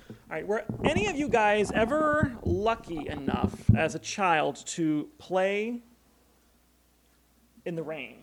All right, were any of you guys ever lucky enough as a child to play in the rain?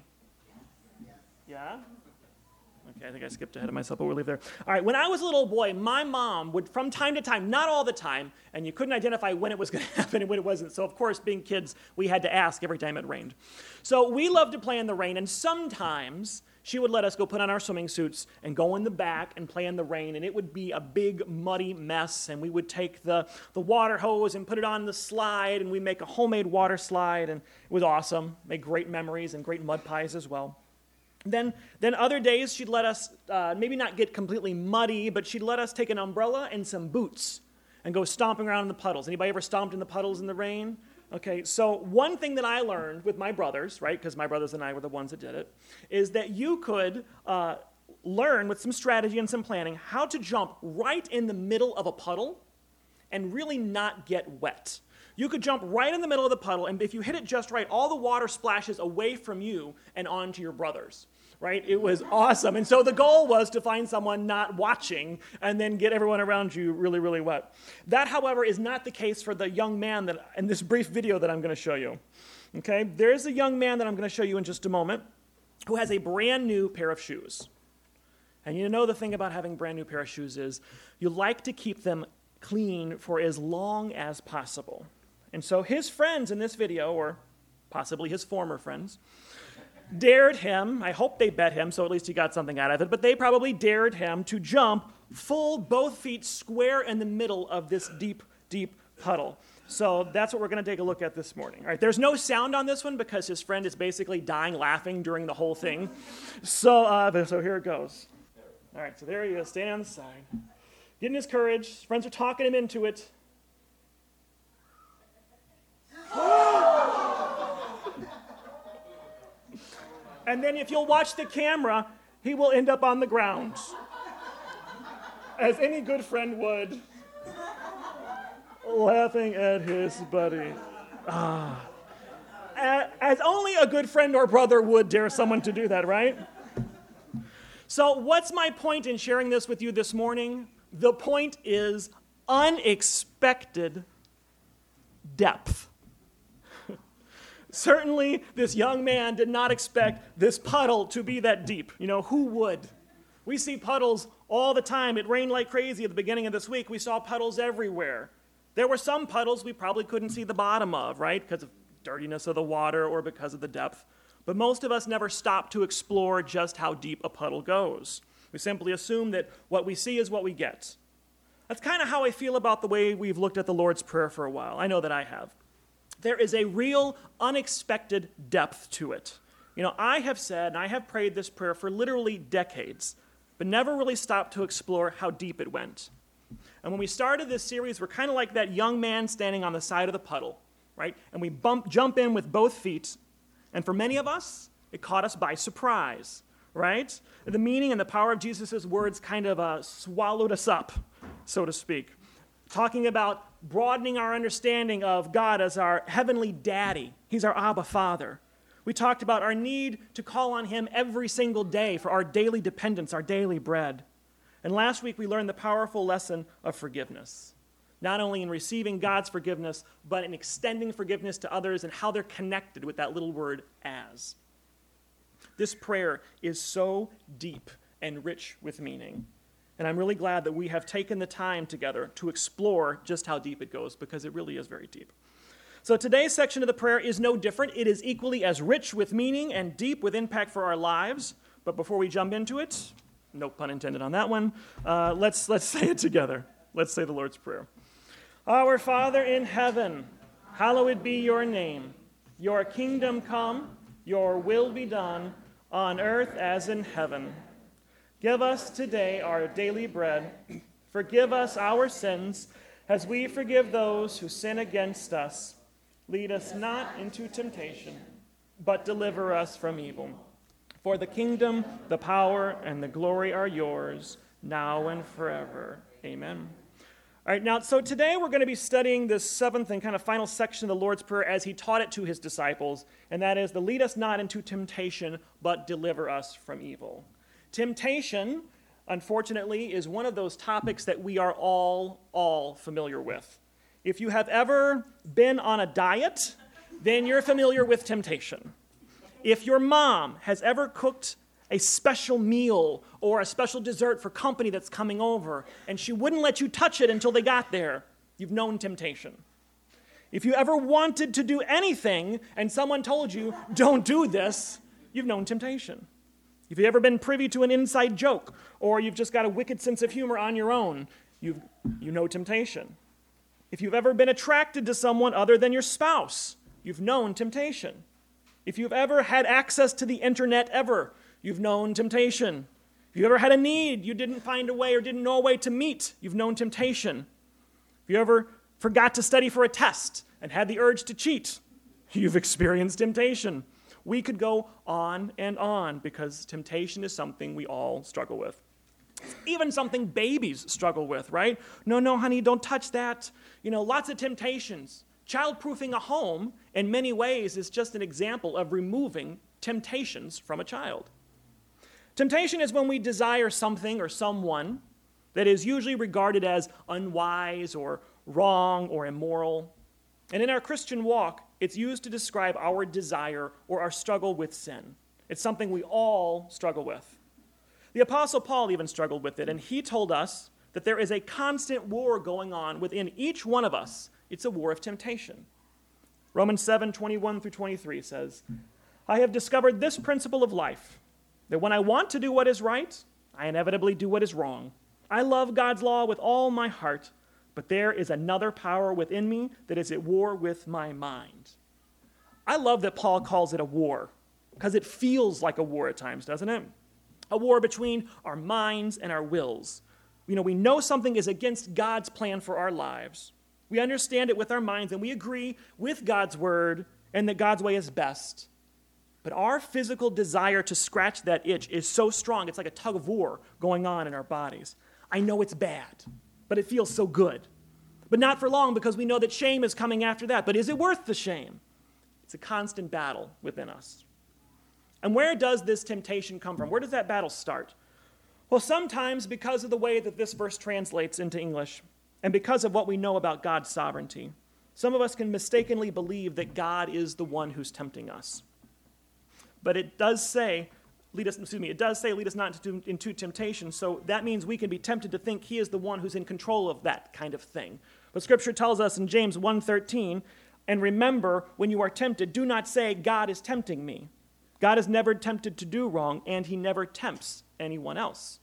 Yeah? Okay, I think I skipped ahead of myself, but we'll leave there. All right, when I was a little boy, my mom would, from time to time, not all the time, and you couldn't identify when it was going to happen and when it wasn't. So, of course, being kids, we had to ask every time it rained. So we loved to play in the rain, and sometimes she would let us go put on our swimming suits and go in the back and play in the rain, and it would be a big, muddy mess, and we would take the water hose and put it on the slide, and we'd make a homemade water slide, and it was awesome. Made great memories and great mud pies as well. Then other days she'd let us maybe not get completely muddy, but she'd let us take an umbrella and some boots and go stomping around in the puddles. Anybody ever stomped in the puddles in the rain? Okay, so one thing that I learned with my brothers, right, because my brothers and I were the ones that did it, is that you could learn with some strategy and some planning how to jump right in the middle of a puddle and really not get wet. You could jump right in the middle of the puddle, and if you hit it just right, all the water splashes away from you and onto your brothers, right? It was awesome. And so the goal was to find someone not watching and then get everyone around you really, really wet. That, however, is not the case for the young man that in this brief video that I'm going to show you. Okay? There is a young man that I'm going to show you in just a moment who has a brand new pair of shoes. And you know the thing about having a brand new pair of shoes is you like to keep them clean for as long as possible. And so his friends in this video, or possibly his former friends, dared him, I hope they bet him, so at least he got something out of it, but they probably dared him to jump full, both feet square in the middle of this deep, deep puddle. So that's what we're going to take a look at this morning. All right, there's no sound on this one because his friend is basically dying laughing during the whole thing. So here it goes. All right, so there he is, standing on the side, getting his courage. His friends are talking him into it. And then if you'll watch the camera, he will end up on the ground, as any good friend would, laughing at his buddy. As only a good friend or brother would dare someone to do that, right? So what's my point in sharing this with you this morning? The point is unexpected depth. Certainly, this young man did not expect this puddle to be that deep. You know, who would? We see puddles all the time. It rained like crazy at the beginning of this week. We saw puddles everywhere. There were some puddles we probably couldn't see the bottom of, right, because of dirtiness of the water or because of the depth. But most of us never stop to explore just how deep a puddle goes. We simply assume that what we see is what we get. That's kind of how I feel about the way we've looked at the Lord's Prayer for a while. I know that I have. There is a real unexpected depth to it. You know, I have said, and I have prayed this prayer for literally decades, but never really stopped to explore how deep it went. And when we started this series, we're kind of like that young man standing on the side of the puddle, right? And we jump in with both feet, and for many of us, it caught us by surprise, right? The meaning and the power of Jesus' words kind of swallowed us up, so to speak. Talking about broadening our understanding of God as our heavenly daddy. He's our Abba Father. We talked about our need to call on him every single day for our daily dependence, our daily bread. And last week we learned the powerful lesson of forgiveness. Not only in receiving God's forgiveness, but in extending forgiveness to others and how they're connected with that little word as. This prayer is so deep and rich with meaning. And I'm really glad that we have taken the time together to explore just how deep it goes, because it really is very deep. So today's section of the prayer is no different. It is equally as rich with meaning and deep with impact for our lives. But before we jump into it, no pun intended on that one, let's say it together. Let's say the Lord's Prayer. Our Father in heaven, hallowed be your name. Your kingdom come, your will be done, on earth as in heaven. Give us today our daily bread. Forgive us our sins, as we forgive those who sin against us. Lead us not into temptation, but deliver us from evil. For the kingdom, the power, and the glory are yours, now and forever. Amen. All right, now, so today we're going to be studying this seventh and kind of final section of the Lord's Prayer as he taught it to his disciples, and that is the lead us not into temptation, but deliver us from evil. Temptation unfortunately, is one of those topics that we are all familiar with. If you have ever been on a diet, then you're familiar with temptation. If your mom has ever cooked a special meal or a special dessert for company that's coming over, and she wouldn't let you touch it until they got there, you've known temptation. If you ever wanted to do anything and someone told you, don't do this, you've known temptation. If you've ever been privy to an inside joke, or you've just got a wicked sense of humor on your own, you know temptation. If you've ever been attracted to someone other than your spouse, you've known temptation. If you've ever had access to the internet ever, you've known temptation. If you ever had a need you didn't find a way or didn't know a way to meet, you've known temptation. If you ever forgot to study for a test and had the urge to cheat, you've experienced temptation. We could go on and on because temptation is something we all struggle with. It's even something babies struggle with, right? No, honey, don't touch that. Lots of temptations. Child-proofing a home, in many ways, is just an example of removing temptations from a child. Temptation is when we desire something or someone that is usually regarded as unwise or wrong or immoral. And in our Christian walk, it's used to describe our desire or our struggle with sin. It's something we all struggle with. The Apostle Paul even struggled with it, and he told us that there is a constant war going on within each one of us. It's a war of temptation. Romans 7:21-23 says, I have discovered this principle of life, that when I want to do what is right, I inevitably do what is wrong. I love God's law with all my heart, but there is another power within me that is at war with my mind. I love that Paul calls it a war, because it feels like a war at times, doesn't it? A war between our minds and our wills. We know something is against God's plan for our lives. We understand it with our minds, and we agree with God's word and that God's way is best. But our physical desire to scratch that itch is so strong, it's like a tug of war going on in our bodies. I know it's bad, but it feels so good. But not for long, because we know that shame is coming after that. But is it worth the shame? It's a constant battle within us. And where does this temptation come from? Where does that battle start? Well, sometimes because of the way that this verse translates into English, and because of what we know about God's sovereignty, some of us can mistakenly believe that God is the one who's tempting us. But it does say, lead us not into temptation, so that means we can be tempted to think he is the one who's in control of that kind of thing. But Scripture tells us in James 1:13, and remember, when you are tempted, do not say, God is tempting me. God is never tempted to do wrong, and he never tempts anyone else.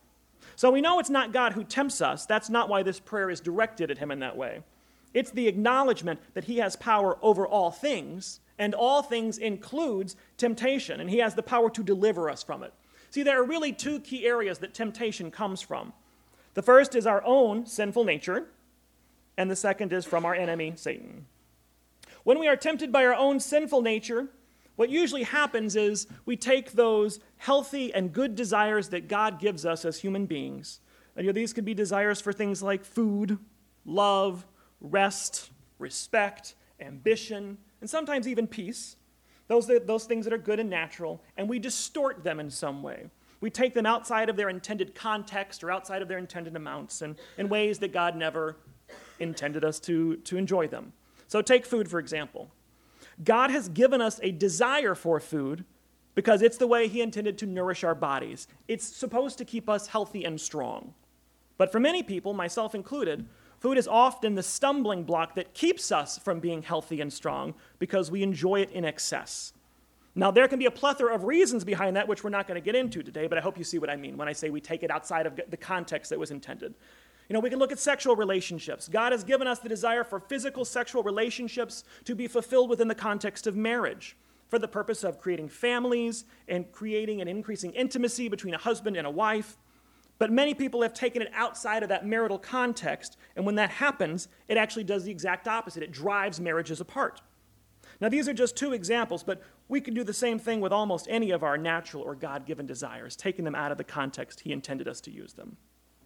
So we know it's not God who tempts us. That's not why this prayer is directed at him in that way. It's the acknowledgement that he has power over all things, and all things includes temptation, and he has the power to deliver us from it. See, there are really two key areas that temptation comes from. The first is our own sinful nature, and the second is from our enemy, Satan. When we are tempted by our own sinful nature, what usually happens is we take those healthy and good desires that God gives us as human beings, and these could be desires for things like food, love, rest, respect, ambition, and sometimes even peace, those things that are good and natural, and we distort them in some way. We take them outside of their intended context or outside of their intended amounts and in ways that God never intended us to enjoy them. So take food, for example. God has given us a desire for food because it's the way he intended to nourish our bodies. It's supposed to keep us healthy and strong. But for many people, myself included, food is often the stumbling block that keeps us from being healthy and strong because we enjoy it in excess. Now, there can be a plethora of reasons behind that, which we're not going to get into today, but I hope you see what I mean when I say we take it outside of the context that was intended. We can look at sexual relationships. God has given us the desire for physical sexual relationships to be fulfilled within the context of marriage, for the purpose of creating families and creating and increasing intimacy between a husband and a wife. But many people have taken it outside of that marital context, and when that happens, it actually does the exact opposite. It drives marriages apart. Now, these are just two examples, but we can do the same thing with almost any of our natural or God-given desires, taking them out of the context he intended us to use them.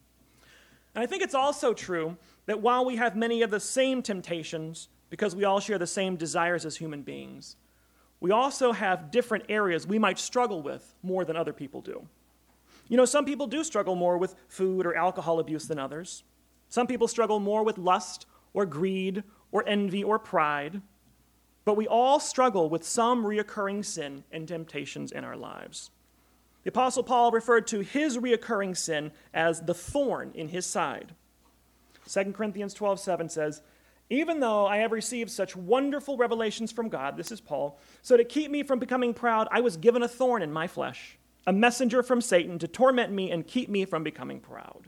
And I think it's also true that while we have many of the same temptations, because we all share the same desires as human beings, we also have different areas we might struggle with more than other people do. You know, some people do struggle more with food or alcohol abuse than others. Some people struggle more with lust or greed or envy or pride. But we all struggle with some reoccurring sin and temptations in our lives. The Apostle Paul referred to his reoccurring sin as the thorn in his side. 2 Corinthians 12:7 says, "Even though I have received such wonderful revelations from God," this is Paul, "so to keep me from becoming proud, I was given a thorn in my flesh, a messenger from Satan to torment me and keep me from becoming proud."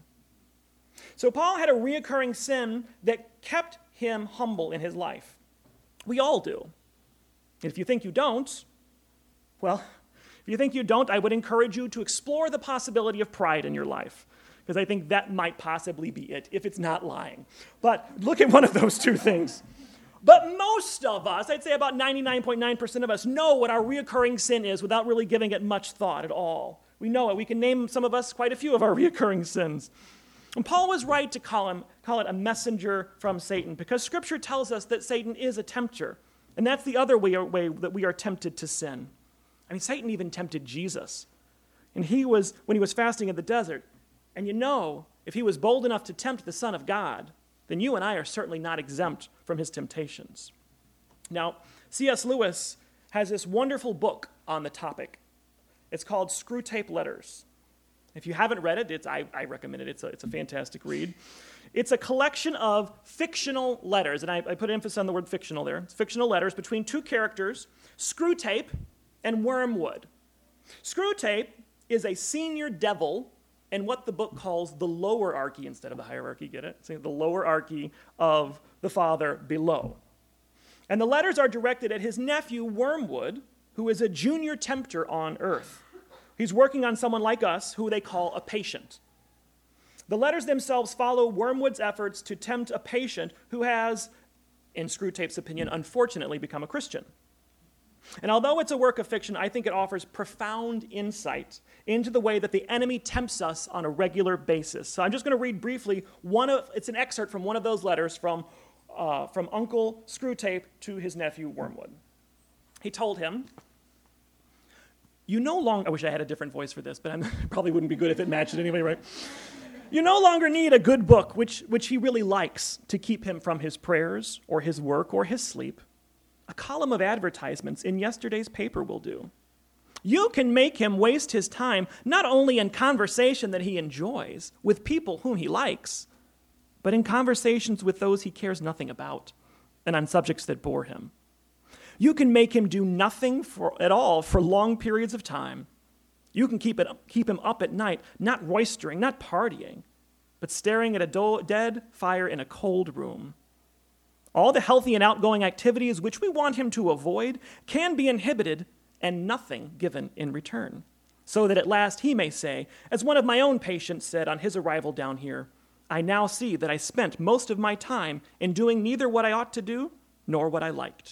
So Paul had a reoccurring sin that kept him humble in his life. We all do. And if you think you don't, well, if you think you don't, I would encourage you to explore the possibility of pride in your life, because I think that might possibly be it, if it's not lying. But look at one of those two things. But most of us, I'd say about 99.9% of us, know what our reoccurring sin is without really giving it much thought at all. We know it. We can name, some of us, quite a few of our reoccurring sins. And Paul was right to call it a messenger from Satan, because Scripture tells us that Satan is a tempter. And that's the other way that we are tempted to sin. I mean, Satan even tempted Jesus. And when he was fasting in the desert, and you know, if he was bold enough to tempt the Son of God, then you and I are certainly not exempt from his temptations. Now, C.S. Lewis has this wonderful book on the topic. It's called Screwtape Letters. If you haven't read it, I recommend it. It's a fantastic read. It's a collection of fictional letters, and I put emphasis on the word fictional there. It's fictional letters between two characters, Screwtape and Wormwood. Screwtape is a senior devil in what the book calls the lowerarchy instead of the hierarchy, get it? So the lowerarchy of the Father below. And the letters are directed at his nephew, Wormwood, who is a junior tempter on earth. He's working on someone like us who they call a patient. The letters themselves follow Wormwood's efforts to tempt a patient who has, in Screwtape's opinion, unfortunately become a Christian. And although it's a work of fiction, I think it offers profound insight into the way that the enemy tempts us on a regular basis. So I'm just going to read briefly it's an excerpt from one of those letters from Uncle Screwtape to his nephew Wormwood. He told him, I wish I had a different voice for this, but it probably wouldn't be good if it matched it anyway, right? "You no longer need a good book, which he really likes, to keep him from his prayers or his work or his sleep. A column of advertisements in yesterday's paper will do. You can make him waste his time not only in conversation that he enjoys with people whom he likes, but in conversations with those he cares nothing about and on subjects that bore him. You can make him do nothing at all for long periods of time. You can keep him up at night, not roistering, not partying, but staring at a dead fire in a cold room. All the healthy and outgoing activities which we want him to avoid can be inhibited and nothing given in return, so that at last he may say, as one of my own patients said on his arrival down here, I now see that I spent most of my time in doing neither what I ought to do nor what I liked.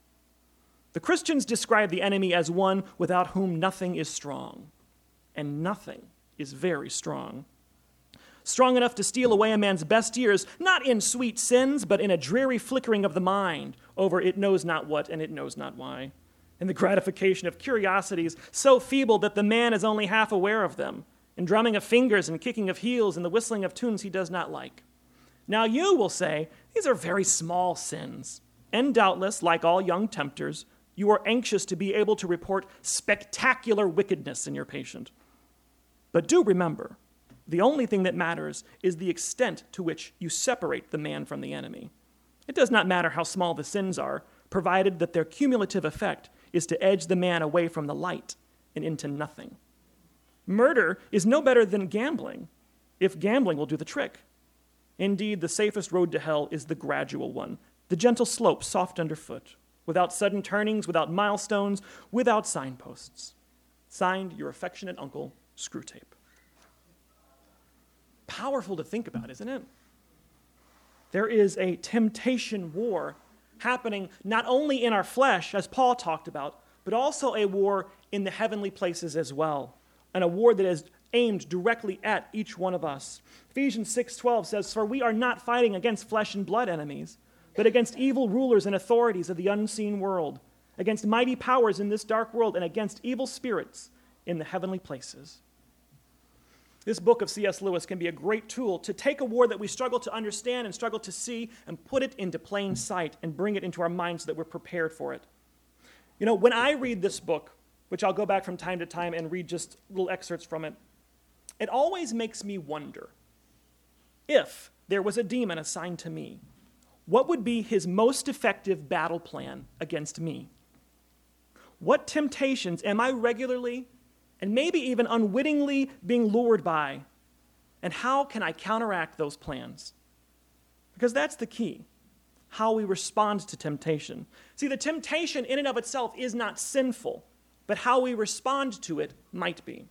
The Christians describe the enemy as one without whom nothing is strong, and nothing is very strong. Strong enough to steal away a man's best years, not in sweet sins, but in a dreary flickering of the mind over it knows not what and it knows not why, in the gratification of curiosities so feeble that the man is only half aware of them, in drumming of fingers and kicking of heels and the whistling of tunes he does not like. Now you will say, these are very small sins, and doubtless, like all young tempters, you are anxious to be able to report spectacular wickedness in your patient. But do remember, the only thing that matters is the extent to which you separate the man from the enemy. It does not matter how small the sins are, provided that their cumulative effect is to edge the man away from the light and into nothing. Murder is no better than gambling, if gambling will do the trick. Indeed, the safest road to hell is the gradual one, the gentle slope soft underfoot, without sudden turnings, without milestones, without signposts. Signed, your affectionate uncle, Screwtape. Powerful to think about, isn't it? There is a temptation war happening not only in our flesh, as Paul talked about, but also a war in the heavenly places as well, and a war that is aimed directly at each one of us. Ephesians 6:12 says, For we are not fighting against flesh and blood enemies, but against evil rulers and authorities of the unseen world, against mighty powers in this dark world, and against evil spirits in the heavenly places. This book of C.S. Lewis can be a great tool to take a war that we struggle to understand and struggle to see and put it into plain sight and bring it into our minds so that we're prepared for it. You know, when I read this book, which I'll go back from time to time and read just little excerpts from it, it always makes me wonder, if there was a demon assigned to me, what would be his most effective battle plan against me? What temptations am I regularly and maybe even unwittingly being lured by? And how can I counteract those plans? Because that's the key, how we respond to temptation. See, the temptation in and of itself is not sinful, but how we respond to it might be.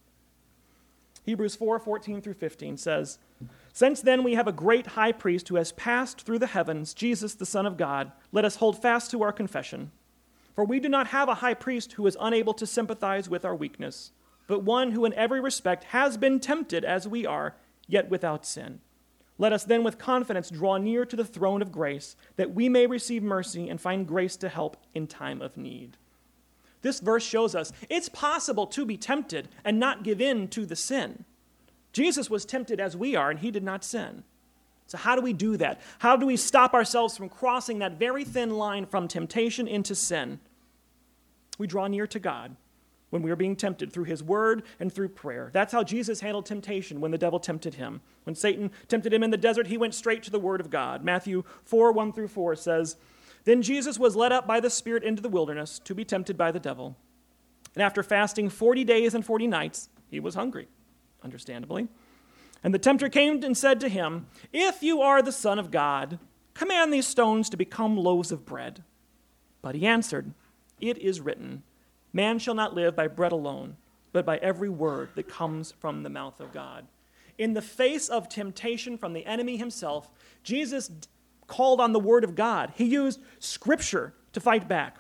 Hebrews 4:14 through 15 says, "Since then we have a great high priest who has passed through the heavens, Jesus, the Son of God, let us hold fast to our confession. For we do not have a high priest who is unable to sympathize with our weakness, but one who in every respect has been tempted as we are, yet without sin. Let us then with confidence draw near to the throne of grace, that we may receive mercy and find grace to help in time of need." This verse shows us it's possible to be tempted and not give in to the sin. Jesus was tempted as we are, and he did not sin. So how do we do that? How do we stop ourselves from crossing that very thin line from temptation into sin? We draw near to God when we are being tempted through his word and through prayer. That's how Jesus handled temptation when the devil tempted him. When Satan tempted him in the desert, he went straight to the word of God. Matthew 4:1 through 4 says, "Then Jesus was led up by the Spirit into the wilderness to be tempted by the devil. And after fasting 40 days and 40 nights, he was hungry, understandably. And the tempter came and said to him, 'If you are the Son of God, command these stones to become loaves of bread.' But he answered, 'It is written, man shall not live by bread alone, but by every word that comes from the mouth of God.'" In the face of temptation from the enemy himself, Jesus called on the word of God. He used Scripture to fight back.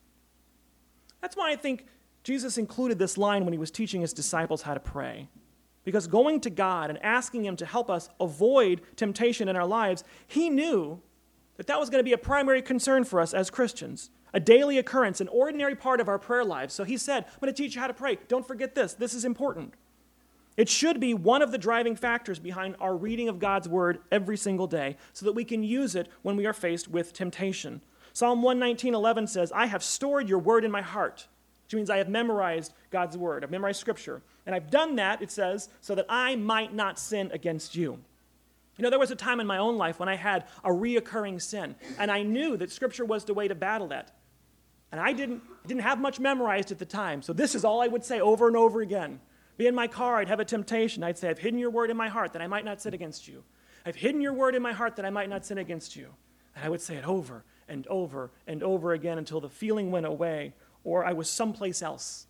That's why I think Jesus included this line when he was teaching his disciples how to pray. Because going to God and asking him to help us avoid temptation in our lives, he knew that that was going to be a primary concern for us as Christians, a daily occurrence, an ordinary part of our prayer lives. So he said, "I'm going to teach you how to pray. Don't forget this. This is important." It should be one of the driving factors behind our reading of God's word every single day so that we can use it when we are faced with temptation. Psalm 119:11 says, "I have stored your word in my heart," which means I have memorized God's word. I've memorized Scripture. And I've done that, it says, so that I might not sin against you. You know, there was a time in my own life when I had a reoccurring sin, and I knew that Scripture was the way to battle that. And I didn't have much memorized at the time, so this is all I would say over and over again. Be in my car, I'd have a temptation. I'd say, "I've hidden your word in my heart that I might not sin against you. I've hidden your word in my heart that I might not sin against you." And I would say it over and over and over again until the feeling went away or I was someplace else.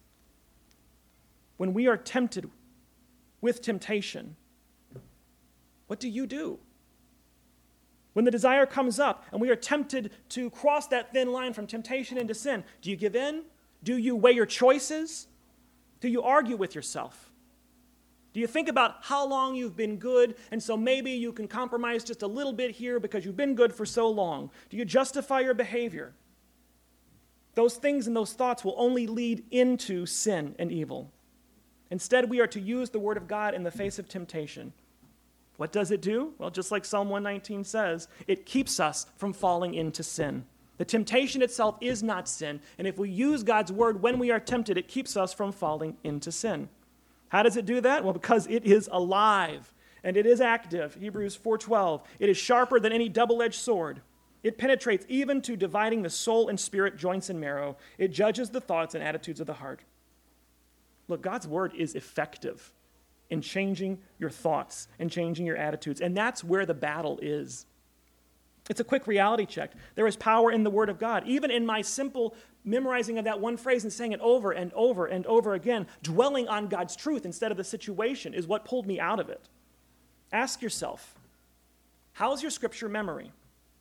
When we are tempted with temptation, what do you do? When the desire comes up and we are tempted to cross that thin line from temptation into sin, do you give in? Do you weigh your choices? Do you argue with yourself? Do you think about how long you've been good, and so maybe you can compromise just a little bit here because you've been good for so long? Do you justify your behavior? Those things and those thoughts will only lead into sin and evil. Instead, we are to use the word of God in the face of temptation. What does it do? Well, just like Psalm 119 says, it keeps us from falling into sin. The temptation itself is not sin, and if we use God's word when we are tempted, it keeps us from falling into sin. How does it do that? Well, because it is alive and it is active. Hebrews 4:12, "It is sharper than any double-edged sword. It penetrates even to dividing the soul and spirit, joints and marrow. It judges the thoughts and attitudes of the heart." Look, God's word is effective in changing your thoughts and changing your attitudes, and that's where the battle is. It's a quick reality check. There is power in the word of God. Even in my simple memorizing of that one phrase and saying it over and over and over again, dwelling on God's truth instead of the situation is what pulled me out of it. Ask yourself, how's your Scripture memory?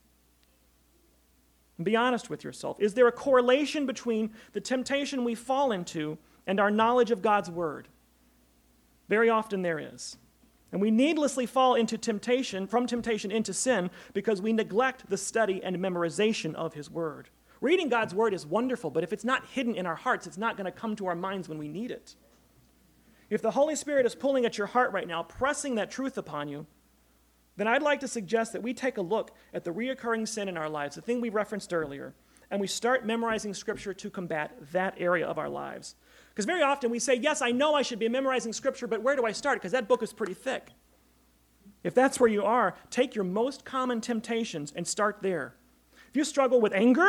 And be honest with yourself. Is there a correlation between the temptation we fall into and our knowledge of God's word? Very often there is. And we needlessly fall into temptation, from temptation into sin, because we neglect the study and memorization of his word. Reading God's word is wonderful, but if it's not hidden in our hearts, it's not going to come to our minds when we need it. if the Holy Spirit is pulling at your heart right now, pressing that truth upon you, then I'd like to suggest that we take a look at the reoccurring sin in our lives, the thing we referenced earlier, and we start memorizing Scripture to combat that area of our lives. Because very often we say, yes, I know I should be memorizing Scripture, but where do I start? Because that book is pretty thick. If that's where you are, take your most common temptations and start there. If you struggle with anger,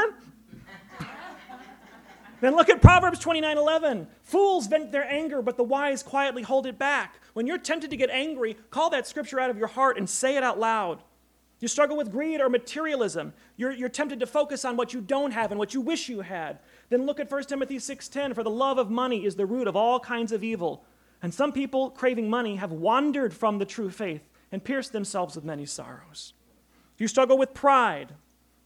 then look at Proverbs 29:11. Fools vent their anger, but the wise quietly hold it back. When you're tempted to get angry, call that scripture out of your heart and say it out loud. You struggle with greed or materialism. You're tempted to focus on what you don't have and what you wish you had. Then look at 1 Timothy 6:10. For the love of money is the root of all kinds of evil. And some people craving money have wandered from the true faith and pierced themselves with many sorrows. You struggle with pride.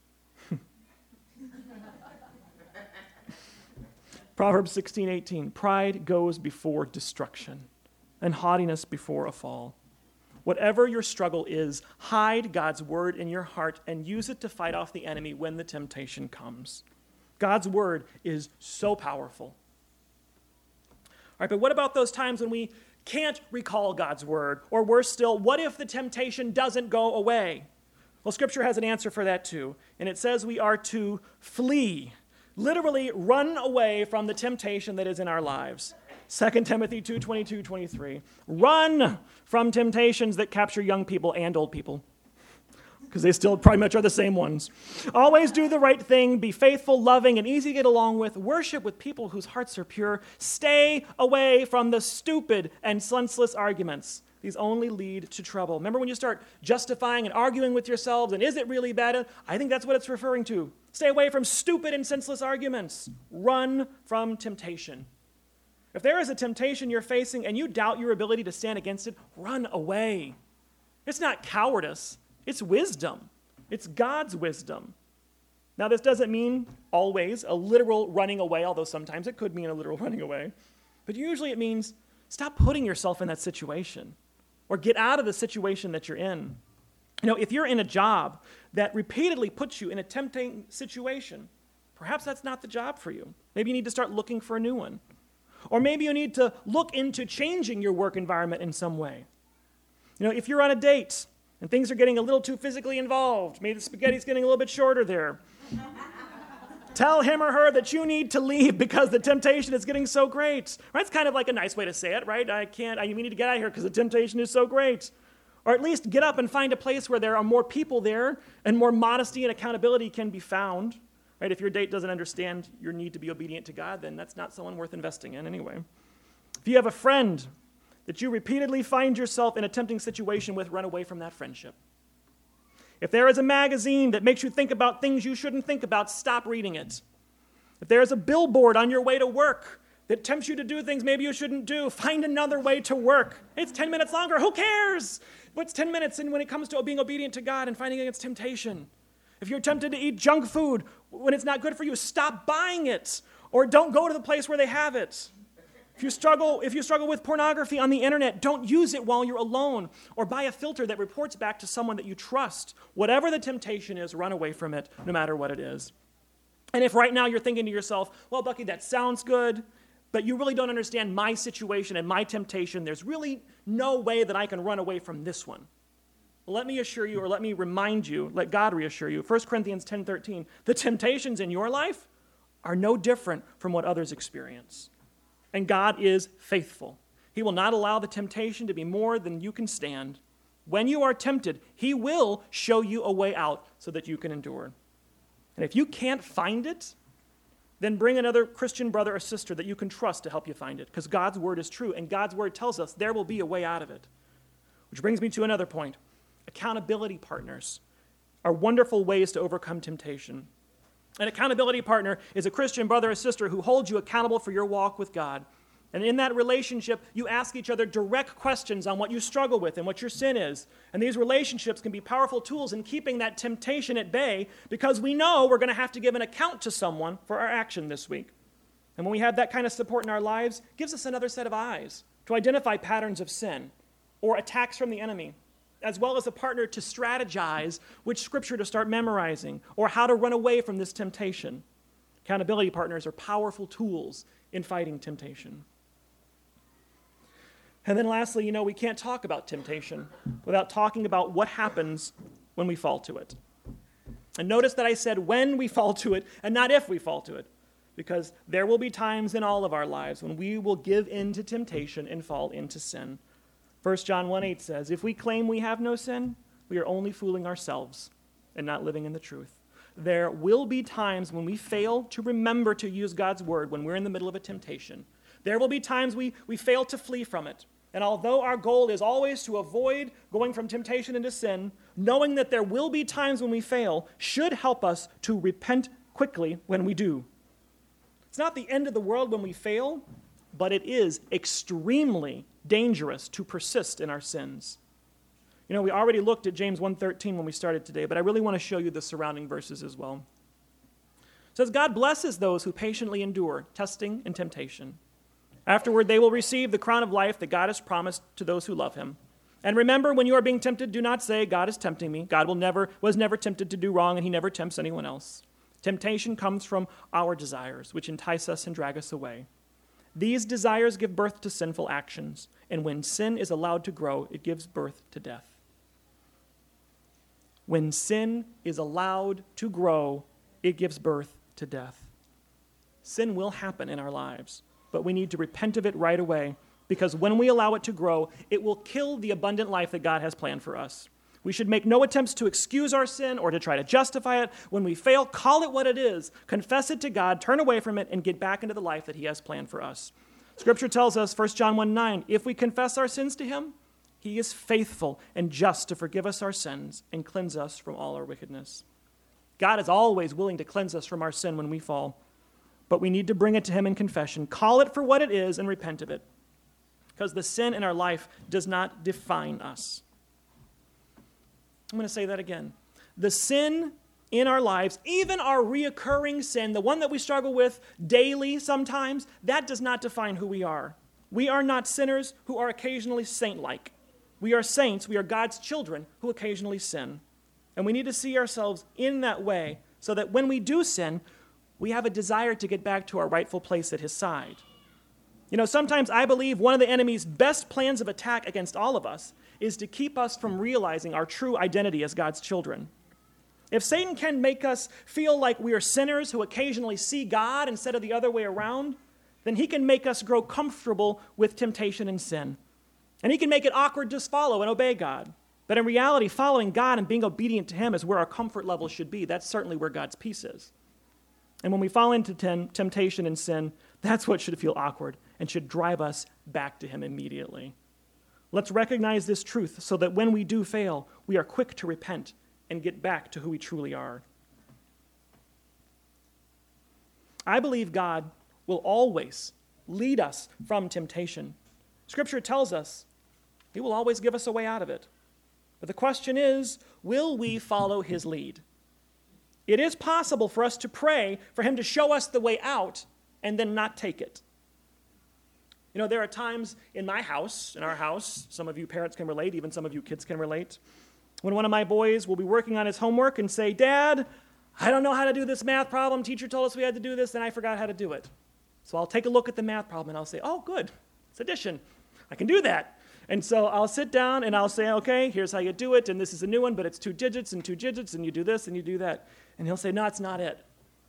Proverbs 16:18, pride goes before destruction, and haughtiness before a fall. Whatever your struggle is, hide God's word in your heart and use it to fight off the enemy when the temptation comes. God's word is so powerful. All right, but what about those times when we can't recall God's word? Or worse still, what if the temptation doesn't go away? Well, Scripture has an answer for that too, and it says we are to flee. Literally run away from the temptation that is in our lives. 2 Timothy 2:22-23. Run from temptations that capture young people and old people, because they still pretty much are the same ones. Always do the right thing, be faithful, loving, and easy to get along with. Worship with people whose hearts are pure. Stay away from the stupid and senseless arguments. These only lead to trouble. Remember when you start justifying and arguing with yourselves, and is it really bad? I think that's what it's referring to. Stay away from stupid and senseless arguments. Run from temptation. If there is a temptation you're facing and you doubt your ability to stand against it, run away. It's not cowardice. It's wisdom. It's God's wisdom. Now, this doesn't mean always a literal running away, although sometimes it could mean a literal running away. But usually it means stop putting yourself in that situation, or get out of the situation that you're in. You know, if you're in a job that repeatedly puts you in a tempting situation, perhaps that's not the job for you. Maybe you need to start looking for a new one. Or maybe you need to look into changing your work environment in some way. You know, if you're on a date and things are getting a little too physically involved, maybe the spaghetti's getting a little bit shorter there, tell him or her that you need to leave because the temptation is getting so great. Right? It's kind of like a nice way to say it, right? We need to get out of here because the temptation is so great. Or at least get up and find a place where there are more people there and more modesty and accountability can be found. Right? If your date doesn't understand your need to be obedient to God, then that's not someone worth investing in anyway. If you have a friend that you repeatedly find yourself in a tempting situation with, run away from that friendship. If there is a magazine that makes you think about things you shouldn't think about, stop reading it. If there is a billboard on your way to work that tempts you to do things maybe you shouldn't do, find another way to work. It's 10 minutes longer. Who cares? What's 10 minutes when it comes to being obedient to God and fighting against temptation? If you're tempted to eat junk food when it's not good for you, stop buying it, or don't go to the place where they have it. If you struggle with pornography on the internet, don't use it while you're alone, or buy a filter that reports back to someone that you trust. Whatever the temptation is, run away from it, no matter what it is. And if right now you're thinking to yourself, well, Bucky, that sounds good, but you really don't understand my situation and my temptation, there's really no way that I can run away from this one. Well, let me assure you, or let me remind you, let God reassure you, 1 Corinthians 10:13, the temptations in your life are no different from what others experience. And God is faithful. He will not allow the temptation to be more than you can stand. When you are tempted, He will show you a way out so that you can endure. And if you can't find it, then bring another Christian brother or sister that you can trust to help you find it, because God's word is true, and God's word tells us there will be a way out of it. Which brings me to another point. Accountability partners are wonderful ways to overcome temptation. An accountability partner is a Christian brother or sister who holds you accountable for your walk with God. And in that relationship, you ask each other direct questions on what you struggle with and what your sin is. And these relationships can be powerful tools in keeping that temptation at bay, because we know we're going to have to give an account to someone for our action this week. And when we have that kind of support in our lives, it gives us another set of eyes to identify patterns of sin or attacks from the enemy, as well as a partner to strategize which scripture to start memorizing or how to run away from this temptation. Accountability partners are powerful tools in fighting temptation. And then lastly, we can't talk about temptation without talking about what happens when we fall to it. And notice that I said when we fall to it and not if we fall to it, because there will be times in all of our lives when we will give in to temptation and fall into sin. 1 John 1:8 says, if we claim we have no sin, we are only fooling ourselves and not living in the truth. There will be times when we fail to remember to use God's word when we're in the middle of a temptation. There will be times we fail to flee from it. And although our goal is always to avoid going from temptation into sin, knowing that there will be times when we fail should help us to repent quickly when we do. It's not the end of the world when we fail, but it is extremely dangerous to persist in our sins. We already looked at James 1:13 when we started today, but I really want to show you the surrounding verses as well. It says, God blesses those who patiently endure testing and temptation. Afterward, they will receive the crown of life that God has promised to those who love him. And remember, when you are being tempted, do not say, God is tempting me. God was never tempted to do wrong, and he never tempts anyone else. Temptation comes from our desires, which entice us and drag us away. These desires give birth to sinful actions, and when sin is allowed to grow, it gives birth to death. When sin is allowed to grow, it gives birth to death. Sin will happen in our lives, but we need to repent of it right away, because when we allow it to grow, it will kill the abundant life that God has planned for us. We should make no attempts to excuse our sin or to try to justify it. When we fail, call it what it is, confess it to God, turn away from it, and get back into the life that he has planned for us. Scripture tells us, 1 John 1:9, if we confess our sins to him, he is faithful and just to forgive us our sins and cleanse us from all our wickedness. God is always willing to cleanse us from our sin when we fall, but we need to bring it to him in confession, call it for what it is, and repent of it, because the sin in our life does not define us. I'm going to say that again. The sin in our lives, even our reoccurring sin, the one that we struggle with daily sometimes, that does not define who we are. We are not sinners who are occasionally saint-like. We are saints, we are God's children who occasionally sin. And we need to see ourselves in that way so that when we do sin, we have a desire to get back to our rightful place at his side. Sometimes I believe one of the enemy's best plans of attack against all of us is to keep us from realizing our true identity as God's children. If Satan can make us feel like we are sinners who occasionally see God instead of the other way around, then he can make us grow comfortable with temptation and sin. And he can make it awkward to follow and obey God. But in reality, following God and being obedient to him is where our comfort level should be. That's certainly where God's peace is. And when we fall into temptation and sin, that's what should feel awkward and should drive us back to him immediately. Let's recognize this truth so that when we do fail, we are quick to repent and get back to who we truly are. I believe God will always lead us from temptation. Scripture tells us he will always give us a way out of it. But the question is, will we follow his lead? It is possible for us to pray for him to show us the way out and then not take it. There are times in our house, some of you parents can relate, even some of you kids can relate, when one of my boys will be working on his homework and say, Dad, I don't know how to do this math problem. Teacher told us we had to do this, and I forgot how to do it. So I'll take a look at the math problem, and I'll say, oh, good, it's addition. I can do that. And so I'll sit down, and I'll say, okay, here's how you do it, and this is a new one, but it's 2 digits, and you do this, and you do that. And he'll say, no, it's not it.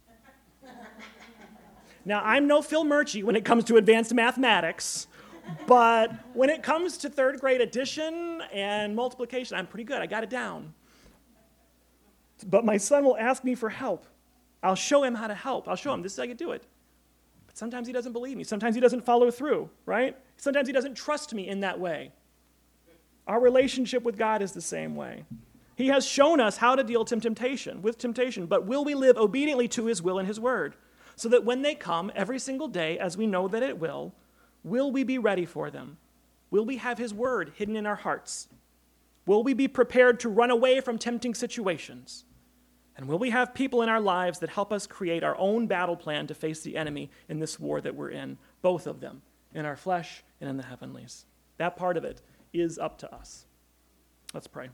Now, I'm no Phil Murchie when it comes to advanced mathematics, but when it comes to 3rd grade addition and multiplication, I'm pretty good. I got it down. But my son will ask me for help. I'll show him how to help. I'll show him this is how you do it. But sometimes he doesn't believe me. Sometimes he doesn't follow through, right? Sometimes he doesn't trust me in that way. Our relationship with God is the same way. He has shown us how to deal with temptation, but will we live obediently to his will and his word? So that when they come every single day, as we know that it will we be ready for them? Will we have his word hidden in our hearts? Will we be prepared to run away from tempting situations? And will we have people in our lives that help us create our own battle plan to face the enemy in this war that we're in, both of them, in our flesh and in the heavenlies? That part of it is up to us. Let's pray.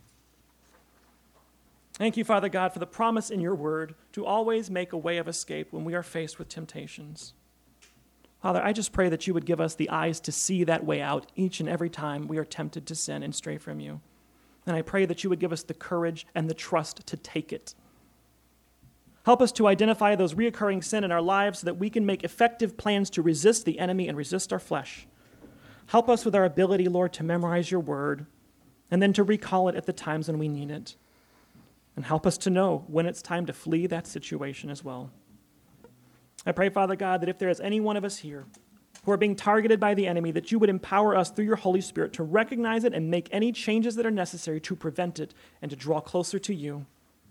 Thank you, Father God, for the promise in your word to always make a way of escape when we are faced with temptations. Father, I just pray that you would give us the eyes to see that way out each and every time we are tempted to sin and stray from you. And I pray that you would give us the courage and the trust to take it. Help us to identify those reoccurring sin in our lives so that we can make effective plans to resist the enemy and resist our flesh. Help us with our ability, Lord, to memorize your word and then to recall it at the times when we need it. And help us to know when it's time to flee that situation as well. I pray, Father God, that if there is any one of us here who are being targeted by the enemy, that you would empower us through your Holy Spirit to recognize it and make any changes that are necessary to prevent it and to draw closer to you.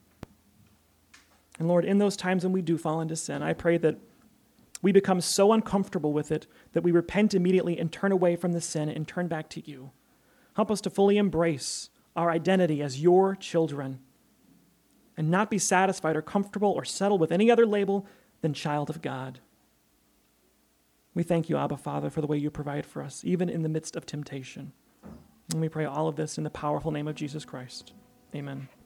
And Lord, in those times when we do fall into sin, I pray that we become so uncomfortable with it that we repent immediately and turn away from the sin and turn back to you. Help us to fully embrace our identity as your children and not be satisfied or comfortable or settled with any other label than child of God. We thank you, Abba Father, for the way you provide for us, even in the midst of temptation. And we pray all of this in the powerful name of Jesus Christ. Amen.